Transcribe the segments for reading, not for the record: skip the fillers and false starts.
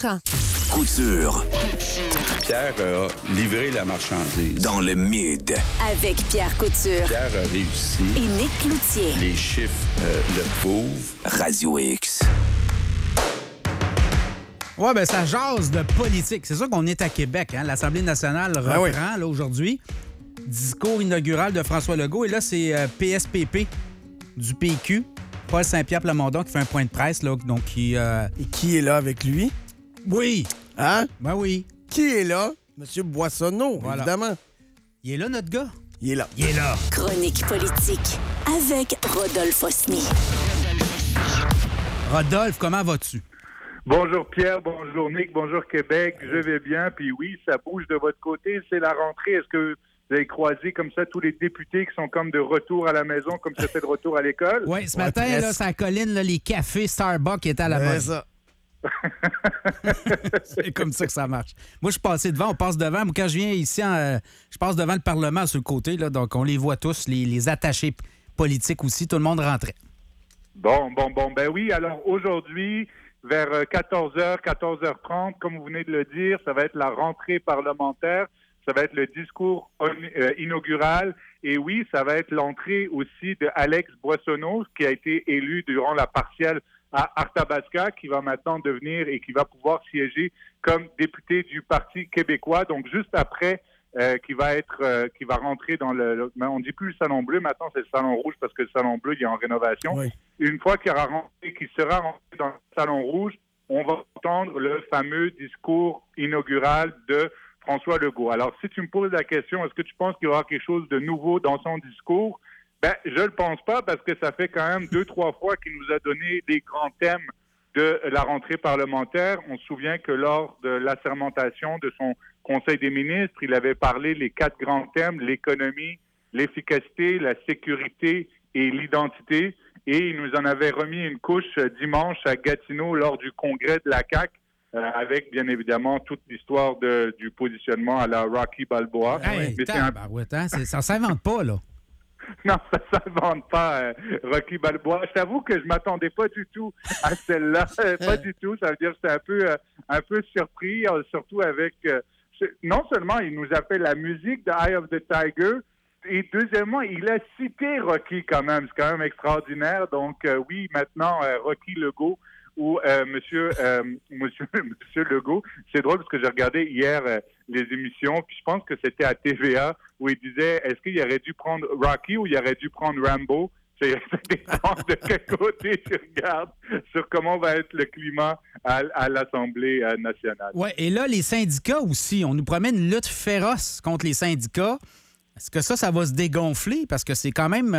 quand? Couture. Pierre a livré la marchandise. Dans le mid. Avec Pierre Couture. Pierre a réussi. Et Nick Cloutier. Les chiffres le prouvent. Radio X. Ouais, ben ça jase de politique. C'est sûr qu'on est à Québec, hein? L'Assemblée nationale reprend là, aujourd'hui. Discours inaugural de François Legault. Et là, c'est PSPP du PQ, Paul Saint-Pierre Plamondon, qui fait un point de presse. Là, donc qui, Et qui est là avec lui? Oui. Hein? Ben oui. Qui est là? Monsieur Boissonneau, Voilà. évidemment. Il est là, notre gars? Il est là. Il est là. Chronique politique avec Rodolphe Osny. Rodolphe, comment vas-tu? Bonjour Pierre, bonjour Nick, bonjour Québec, je vais bien, puis oui, ça bouge de votre côté, c'est la rentrée. Est-ce que vous avez croisé comme ça tous les députés qui sont comme de retour à la maison, comme c'était de retour à l'école? Oui, ce matin, là, ça colline, là, les cafés Starbucks étaient à la mode. ça. C'est comme ça que ça marche. Moi, je suis passé devant, on passe devant. Moi, quand je viens ici, je passe devant le Parlement sur le côté, là, donc on les voit tous, les attachés politiques aussi, tout le monde rentrait. Bon, ben oui, alors aujourd'hui, vers 14h, 14h30, comme vous venez de le dire, ça va être la rentrée parlementaire, ça va être le discours inaugural, et oui, ça va être l'entrée aussi de Alex Boissonneau, qui a été élu durant la partielle à Arthabasca, qui va maintenant devenir et qui va pouvoir siéger comme député du Parti québécois. Donc, juste après, qui va rentrer dans on dit plus le Salon Bleu, maintenant c'est le Salon Rouge parce que le Salon Bleu, il est en rénovation. Oui. Une fois qu'il sera rentré dans le Salon Rouge, on va entendre le fameux discours inaugural de François Legault. Alors, si tu me poses la question, est-ce que tu penses qu'il y aura quelque chose de nouveau dans son discours? Ben, je le pense pas parce que ça fait quand même 2-3 fois qu'il nous a donné des grands thèmes de la rentrée parlementaire. On se souvient que lors de l'assermentation de son Conseil des ministres, il avait parlé les 4 grands thèmes, l'économie, l'efficacité, la sécurité et l'identité. Et il nous en avait remis une couche dimanche à Gatineau lors du congrès de la CAQ, avec bien évidemment toute l'histoire du positionnement à la Rocky Balboa. Hey, Mais ça s'invente pas, là. Non, ça ne s'invente pas, Rocky Balboa. Je t'avoue que je m'attendais pas du tout à celle-là. Pas du tout. Ça veut dire que j'étais un peu surpris, surtout avec... non seulement il nous a fait la musique de Eye of the Tiger, et deuxièmement, il a cité Rocky quand même. C'est quand même extraordinaire. Donc, oui, maintenant, Rocky Legault ou Monsieur Legault. C'est drôle parce que j'ai regardé hier les émissions, puis je pense que c'était à TVA où il disait est-ce qu'il aurait dû prendre Rocky ou il aurait dû prendre Rambo? Ça dépend de quel côté tu regardes sur comment va être le climat à l'Assemblée nationale. Oui, et là, les syndicats aussi. On nous promet une lutte féroce contre les syndicats. Est-ce que ça va se dégonfler? Parce que c'est quand même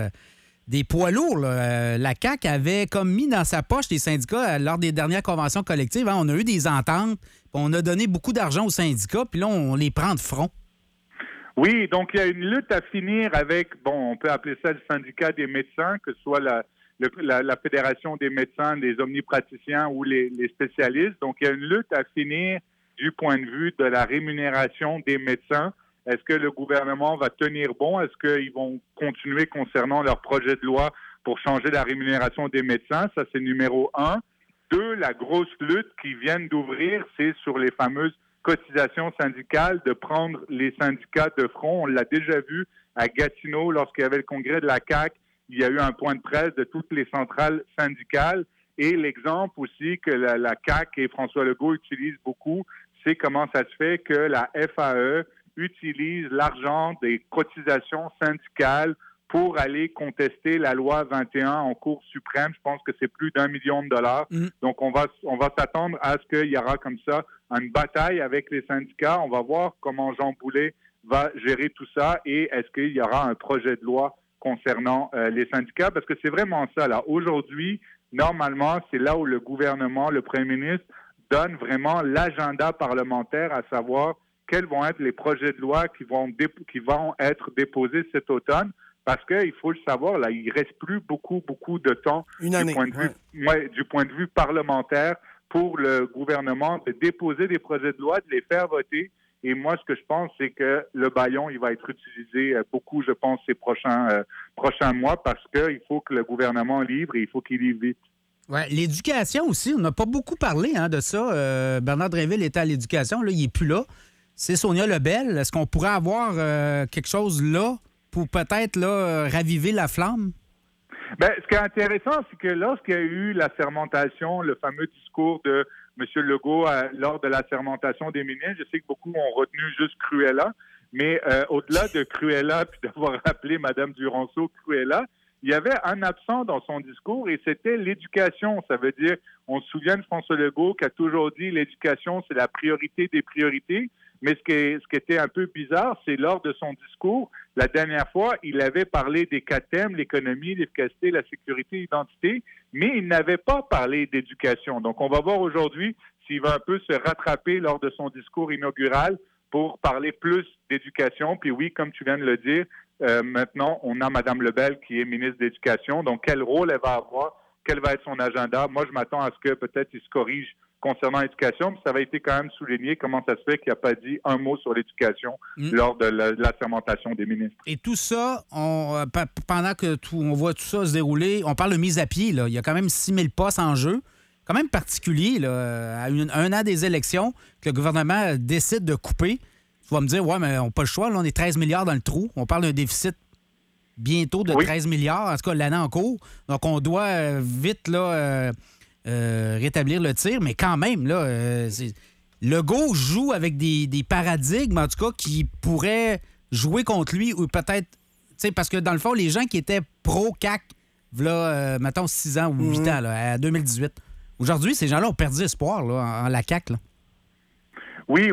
des poids lourds, là. La CAQ avait comme mis dans sa poche les syndicats lors des dernières conventions collectives. Hein. On a eu des ententes, puis on a donné beaucoup d'argent aux syndicats, puis là, on les prend de front. Oui, donc il y a une lutte à finir avec, on peut appeler ça le syndicat des médecins, que ce soit la Fédération des médecins, des omnipraticiens ou les spécialistes. Donc il y a une lutte à finir du point de vue de la rémunération des médecins. Est-ce que le gouvernement va tenir bon? Est-ce qu'ils vont continuer concernant leur projet de loi pour changer la rémunération des médecins? Ça, c'est numéro 1. 2, la grosse lutte qui vient d'ouvrir, c'est sur les fameuses cotisations syndicales, de prendre les syndicats de front. On l'a déjà vu à Gatineau lorsqu'il y avait le congrès de la CAQ. Il y a eu un point de presse de toutes les centrales syndicales. Et l'exemple aussi que la CAQ et François Legault utilisent beaucoup, c'est comment ça se fait que la FAE utilise l'argent des cotisations syndicales pour aller contester la loi 21 en Cour suprême. Je pense que c'est plus d'1 million de dollars. Donc, on va s'attendre à ce qu'il y aura comme ça une bataille avec les syndicats. On va voir comment Jean Boulet va gérer tout ça et est-ce qu'il y aura un projet de loi concernant les syndicats? Parce que c'est vraiment ça, là. Aujourd'hui, normalement, c'est là où le gouvernement, le premier ministre, donne vraiment l'agenda parlementaire, à savoir quels vont être les projets de loi qui vont être déposés cet automne. Parce qu'il faut le savoir, là, il reste plus beaucoup de temps du point de vue parlementaire pour le gouvernement de déposer des projets de loi, de les faire voter. Et moi, ce que je pense, c'est que le bâillon, il va être utilisé beaucoup, je pense, ces prochains mois, parce qu'il faut que le gouvernement livre et il faut qu'il livre vite. Ouais, l'éducation aussi, on n'a pas beaucoup parlé de ça. Bernard Drinville était à l'éducation, là, il n'est plus là. C'est Sonia Lebel. Est-ce qu'on pourrait avoir quelque chose là pour peut-être là, raviver la flamme? Bien, ce qui est intéressant, c'est que lorsqu'il y a eu la sermentation, le fameux discours de M. Legault lors de la sermentation des ministres, je sais que beaucoup ont retenu juste Cruella, mais au-delà de Cruella, puis d'avoir appelé Mme Duranceau Cruella, il y avait un absent dans son discours et c'était l'éducation. Ça veut dire, on se souvient de François Legault qui a toujours dit l'éducation, c'est la priorité des priorités. Mais ce qui était un peu bizarre, c'est lors de son discours, la dernière fois, il avait parlé des 4 thèmes, l'économie, l'efficacité, la sécurité, l'identité, mais il n'avait pas parlé d'éducation. Donc, on va voir aujourd'hui s'il va un peu se rattraper lors de son discours inaugural pour parler plus d'éducation. Puis oui, comme tu viens de le dire, maintenant, on a Mme Lebel qui est ministre de l'Éducation. Donc, quel rôle elle va avoir? Quel va être son agenda? Moi, je m'attends à ce que peut-être il se corrige concernant l'éducation, puis ça va été quand même souligné comment ça se fait qu'il n'a pas dit un mot sur l'éducation lors de la sermentation des ministres. Et tout ça, pendant que on voit tout ça se dérouler, on parle de mise à pied. Là. Il y a quand même 6 000 postes en jeu. Quand même particulier, là, à un an des élections, que le gouvernement décide de couper. Tu vas me dire, ouais, mais on n'a pas le choix. Là, on est 13 milliards dans le trou. On parle d'un déficit bientôt de 13 milliards, en tout cas l'année en cours. Donc, on doit vite là, rétablir le tir. Mais quand même, là, Legault joue avec des paradigmes, en tout cas, qui pourraient jouer contre lui ou peut-être... Parce que, dans le fond, les gens qui étaient pro-CAC, là, mettons, 6 ans ou 8 ans, là, à 2018, aujourd'hui, ces gens-là ont perdu espoir là, en la CAQ. Là. Oui.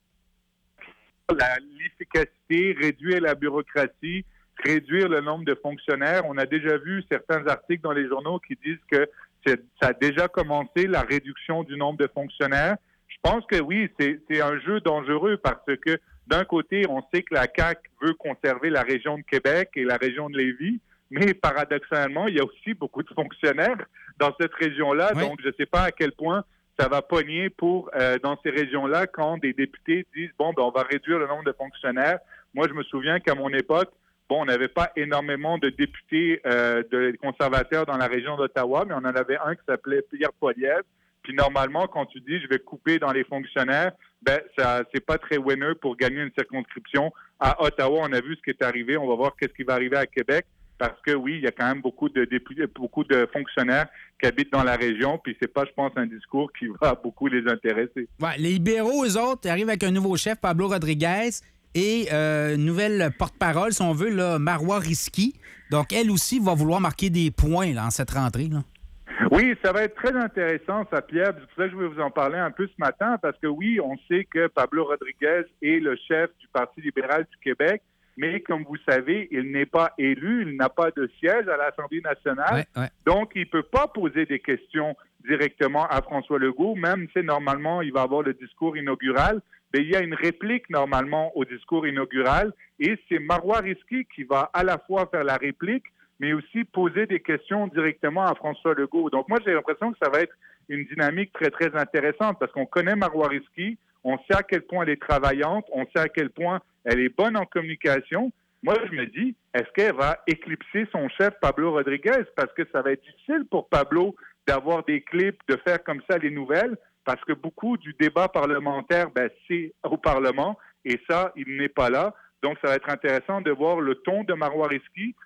L'efficacité, réduire la bureaucratie, réduire le nombre de fonctionnaires. On a déjà vu certains articles dans les journaux qui disent que ça a déjà commencé, la réduction du nombre de fonctionnaires. Je pense que oui, c'est un jeu dangereux parce que d'un côté, on sait que la CAQ veut conserver la région de Québec et la région de Lévis, mais paradoxalement, il y a aussi beaucoup de fonctionnaires dans cette région-là. Oui. Donc, je ne sais pas à quel point ça va pogner dans ces régions-là quand des députés disent, bon, ben, on va réduire le nombre de fonctionnaires. Moi, je me souviens qu'à mon époque, on n'avait pas énormément de députés de conservateurs dans la région d'Ottawa, mais on en avait un qui s'appelait Pierre Poilievre. Puis normalement, quand tu dis je vais couper dans les fonctionnaires, ben ça c'est pas très winner pour gagner une circonscription. À Ottawa, on a vu ce qui est arrivé. On va voir qu'est-ce qui va arriver à Québec. Parce que oui, il y a quand même beaucoup de députés, beaucoup de fonctionnaires qui habitent dans la région. Puis c'est pas, je pense, un discours qui va beaucoup les intéresser. Ouais, les libéraux, eux autres, arrivent avec un nouveau chef, Pablo Rodriguez. Et nouvelle porte-parole, si on veut, là, Marois Risky. Donc, elle aussi va vouloir marquer des points là, en cette rentrée. Là. Oui, ça va être très intéressant, ça, Pierre. C'est pour ça que je vais vous en parler un peu ce matin, parce que oui, on sait que Pablo Rodriguez est le chef du Parti libéral du Québec, mais comme vous savez, il n'est pas élu, il n'a pas de siège à l'Assemblée nationale. Ouais. Donc, il ne peut pas poser des questions directement à François Legault, même si normalement, il va avoir le discours inaugural. Mais il y a une réplique normalement au discours inaugural et c'est Marois Risky qui va à la fois faire la réplique, mais aussi poser des questions directement à François Legault. Donc moi, j'ai l'impression que ça va être une dynamique très, très intéressante parce qu'on connaît Marois Risky, on sait à quel point elle est travaillante, on sait à quel point elle est bonne en communication. Moi, je me dis, est-ce qu'elle va éclipser son chef Pablo Rodriguez? Parce que ça va être difficile pour Pablo d'avoir des clips, de faire comme ça les nouvelles. Parce que beaucoup du débat parlementaire, c'est au Parlement, et ça, il n'est pas là. Donc, ça va être intéressant de voir le ton de Marois Risky,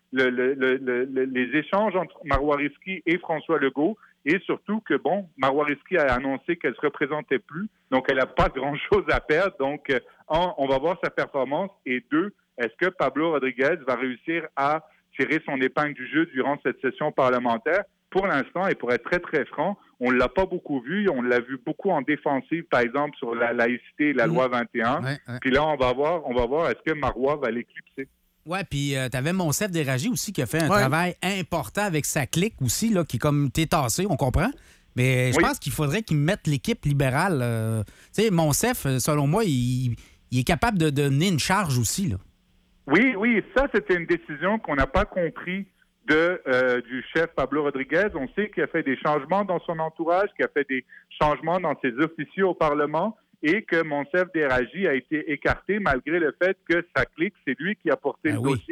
les échanges entre Marois Risky et François Legault, et surtout que, Marois Risky a annoncé qu'elle ne se représentait plus, donc elle n'a pas grand-chose à perdre. Donc, on va voir sa performance, et 2, est-ce que Pablo Rodriguez va réussir à tirer son épingle du jeu durant cette session parlementaire? Pour l'instant, et pour être très, très franc, on ne l'a pas beaucoup vu. On l'a vu beaucoup en défensive, par exemple, sur la laïcité et la loi 21. Ouais. Puis là, on va voir est-ce que Marois va l'éclipser. Oui, puis tu avais Monsef Déragi aussi qui a fait un travail important avec sa clique aussi, là, qui est comme t'es tassé, on comprend. Mais je pense qu'il faudrait qu'il mette l'équipe libérale. Tu sais, Monsef, selon moi, il est capable de donner une charge aussi. Là. Oui, ça, c'était une décision qu'on n'a pas compris du chef Pablo Rodriguez. On sait qu'il a fait des changements dans son entourage, qu'il a fait des changements dans ses officiers au Parlement et que Monsef Déragi a été écarté malgré le fait que sa clique, c'est lui qui a porté le dossier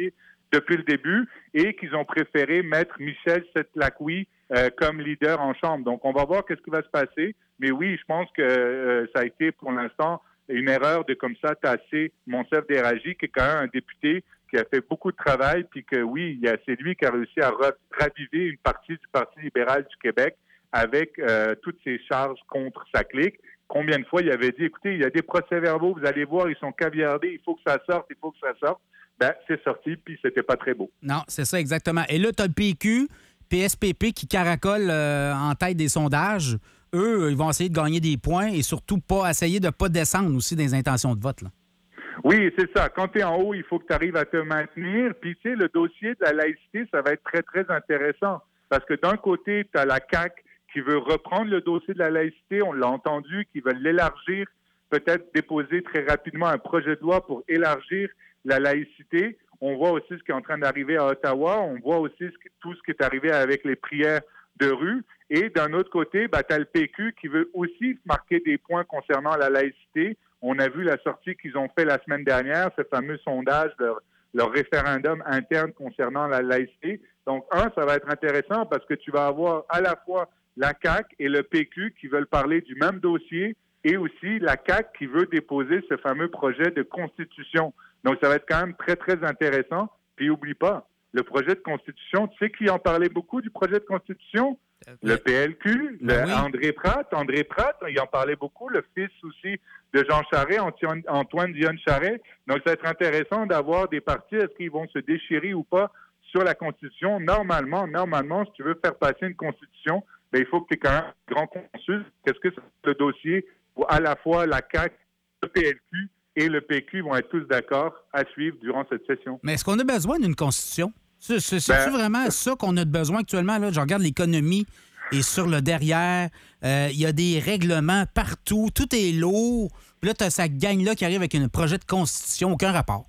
depuis le début et qu'ils ont préféré mettre Michel Setlakwi comme leader en Chambre. Donc, on va voir qu'est-ce qui va se passer. Mais oui, je pense que ça a été, pour l'instant, une erreur de comme ça tasser Monsef Déragi, qui est quand même un député qui a fait beaucoup de travail, puis que oui, c'est lui qui a réussi à raviver une partie du Parti libéral du Québec avec toutes ses charges contre sa clique. Combien de fois il avait dit, écoutez, il y a des procès-verbaux, vous allez voir, ils sont caviardés, il faut que ça sorte, il faut que ça sorte. Ben, c'est sorti, puis c'était pas très beau. Non, c'est ça exactement. Et là, tu as le PQ, PSPP qui caracole en tête des sondages. Eux, ils vont essayer de gagner des points et surtout essayer de ne pas descendre aussi des intentions de vote, là. Oui, c'est ça. Quand tu es en haut, il faut que tu arrives à te maintenir. Puis, tu sais, le dossier de la laïcité, ça va être très, très intéressant. Parce que d'un côté, tu as la CAQ qui veut reprendre le dossier de la laïcité, on l'a entendu, qui veulent l'élargir, peut-être déposer très rapidement un projet de loi pour élargir la laïcité. On voit aussi ce qui est en train d'arriver à Ottawa. On voit aussi tout ce qui est arrivé avec les prières de rue. Et d'un autre côté, tu as le PQ qui veut aussi marquer des points concernant la laïcité. On a vu la sortie qu'ils ont fait la semaine dernière, ce fameux sondage, leur référendum interne concernant la laïcité. Donc, ça va être intéressant parce que tu vas avoir à la fois la CAQ et le PQ qui veulent parler du même dossier et aussi la CAQ qui veut déposer ce fameux projet de constitution. Donc, ça va être quand même très, très intéressant. Puis, oublie pas, le projet de constitution, tu sais qui en parlait beaucoup du projet de constitution? Le PLQ, oui. André Pratt, il en parlait beaucoup, le fils aussi de Jean Charest, Antoine Dionne Charest. Donc, ça va être intéressant d'avoir des partis, est-ce qu'ils vont se déchirer ou pas sur la Constitution? Normalement, si tu veux faire passer une Constitution, il faut que tu aies quand même un grand consensus. Qu'est-ce que c'est le dossier où à la fois la CAQ, le PLQ et le PQ vont être tous d'accord à suivre durant cette session? Mais est-ce qu'on a besoin d'une Constitution? C'est-tu vraiment ça qu'on a besoin actuellement? Là? Je regarde l'économie et sur le derrière, il y a des règlements partout, tout est lourd. Puis là, tu as cette gang-là qui arrive avec un projet de Constitution, aucun rapport.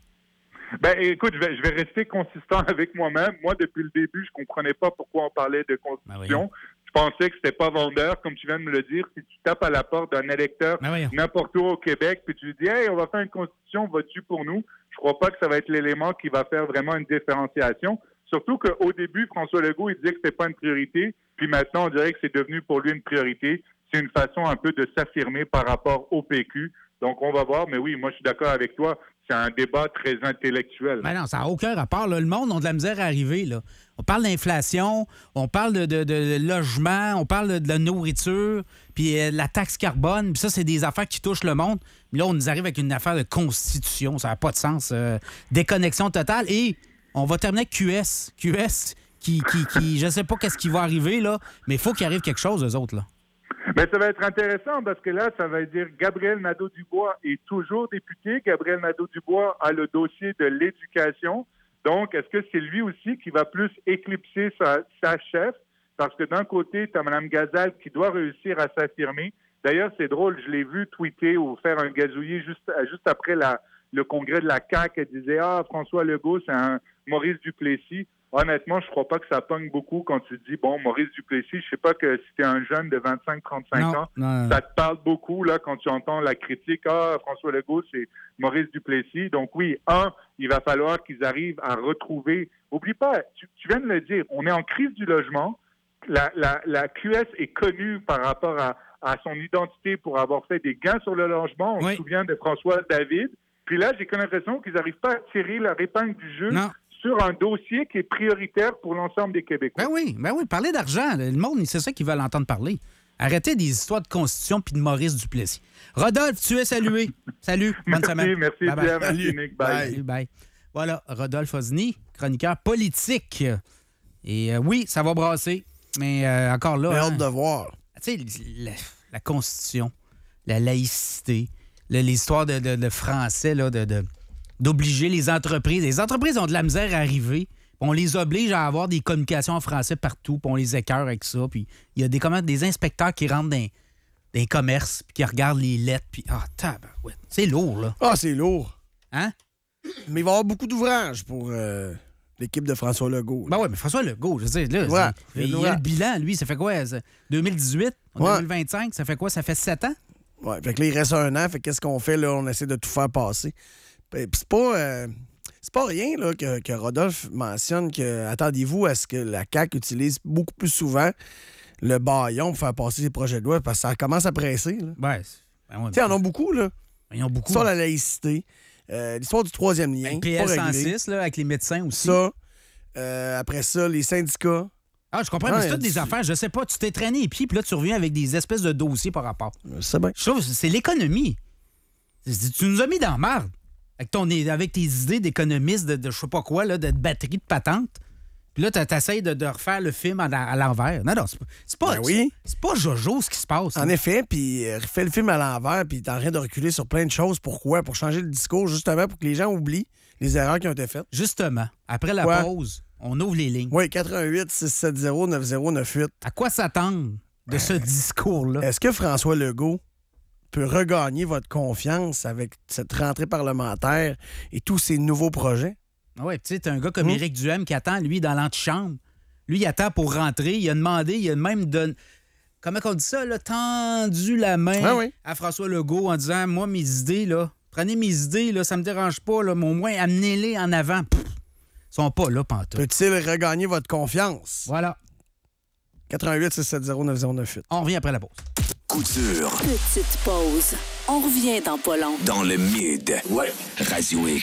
Écoute, je vais rester consistant avec moi-même. Moi, depuis le début, je comprenais pas pourquoi on parlait de Constitution. Je pensais que c'était pas vendeur, comme tu viens de me le dire. Si tu tapes à la porte d'un électeur n'importe où au Québec, puis tu lui dis « Hey, on va faire une Constitution, vas-tu pour nous? » Je crois pas que ça va être l'élément qui va faire vraiment une différenciation. Surtout qu'au début, François Legault, il disait que c'était pas une priorité. Puis maintenant, on dirait que c'est devenu pour lui une priorité. C'est une façon un peu de s'affirmer par rapport au PQ. Donc, on va voir. Mais oui, moi, je suis d'accord avec toi. C'est un débat très intellectuel. Ben non, ça n'a aucun rapport. Là. Le monde a de la misère à arriver. Là. On parle d'inflation, on parle de logement, on parle de la nourriture, puis la taxe carbone. Puis ça, c'est des affaires qui touchent le monde. Mais là, on nous arrive avec une affaire de constitution. Ça n'a pas de sens. Déconnexion totale. Et on va terminer avec QS. QS qui je ne sais pas qu'est-ce qui va arriver, là, mais il faut qu'il arrive quelque chose, eux autres, là. Mais ça va être intéressant parce que là, ça va dire Gabriel Nadeau-Dubois est toujours député. Gabriel Nadeau-Dubois a le dossier de l'éducation. Donc, est-ce que c'est lui aussi qui va plus éclipser sa chef? Parce que d'un côté, tu as Mme Gazal qui doit réussir à s'affirmer. D'ailleurs, c'est drôle, je l'ai vu tweeter ou faire un gazouillis juste après le congrès de la CAQ. Elle disait « Ah, François Legault, c'est un Maurice Duplessis ». Honnêtement, je crois pas que ça pogne beaucoup quand tu dis, bon, Maurice Duplessis, je sais pas que si tu es un jeune de 25-35 ans, ça te parle beaucoup là quand tu entends la critique, ah, François Legault, c'est Maurice Duplessis. Donc oui, il va falloir qu'ils arrivent à retrouver. Oublie pas, tu viens de le dire, on est en crise du logement. La QS est connue par rapport à son identité pour avoir fait des gains sur le logement. On se souvient de François David. Puis là, j'ai comme l'impression qu'ils n'arrivent pas à tirer leur épingle du jeu. Non. Sur un dossier qui est prioritaire pour l'ensemble des Québécois. Ben oui, parler d'argent. Le monde, c'est ça qu'ils veulent entendre parler. Arrêtez des histoires de Constitution puis de Maurice Duplessis. Rodolphe, tu es salué. Salut, bonne semaine. Merci, bien, merci, Nick. Bye. Bye. Voilà, Rodolphe Osny, chroniqueur politique. Et oui, ça va brasser, mais encore là... J'ai hâte de voir. Tu sais, la Constitution, la laïcité, l'histoire de français, là, d'obliger les entreprises. Les entreprises ont de la misère à arriver. On les oblige à avoir des communications en français partout, puis on les écœure avec ça. Puis il y a des inspecteurs qui rentrent dans les commerces, puis qui regardent les lettres, puis tabarouette. C'est lourd, là. Ah, c'est lourd. Hein? Mais il va y avoir beaucoup d'ouvrages pour l'équipe de François Legault. Ben oui, mais François Legault, je sais, là, il y a le bilan, lui, ça fait quoi? 2018, 2025, ça fait quoi? Ça fait 7 ans? Oui, fait que là, il reste 1 an. Fait qu'est-ce qu'on fait, là? On essaie de tout faire passer. Puis c'est pas... C'est pas rien là, que Rodolphe mentionne que attendez-vous à ce que la CAQ utilise beaucoup plus souvent le bâillon pour faire passer ses projets de loi parce que ça commence à presser. Là. Ouais. Tu sais, ils en ont beaucoup, là. Ils ont beaucoup. Sur la laïcité, l'histoire du troisième lien. Avec PL 106, là, avec les médecins aussi. Ça. Après ça, les syndicats. Ah, je comprends, mais c'est toutes des affaires. Je sais pas, tu t'es traîné les pieds, puis là, tu reviens avec des espèces de dossiers par rapport. C'est bien. Je trouve que c'est l'économie. Tu nous as mis dans la marde avec tes idées d'économiste, de je sais pas quoi, là, de batterie de patente. Puis là, t'essayes de refaire le film à l'envers. Non, c'est pas, c'est pas Jojo ce qui se passe. En effet, puis refais le film à l'envers, puis t'es en train de reculer sur plein de choses. Pourquoi? Pour changer le discours, justement, pour que les gens oublient les erreurs qui ont été faites. Justement, après la pause, on ouvre les lignes. Oui, 88-670-9098. À quoi s'attendre de ce discours-là? Est-ce que François Legault peut regagner votre confiance avec cette rentrée parlementaire et tous ces nouveaux projets? Oui, tu sais, t'as un gars comme Éric Duhem qui attend, lui, dans l'antichambre. Lui, il attend pour rentrer. Il a demandé, il a même donné... Comment on dit ça, là? Tendu la main à François Legault en disant, moi, mes idées, là, prenez mes idées, là, ça me dérange pas, là, mais au moins, amenez-les en avant. Pff, ils sont pas là, pantoute. Peut-il regagner votre confiance? Voilà. 88-670-9098. On revient après la pause. Couture Petite pause. On revient dans pas long. dans le Mid. Ouais. Radio X.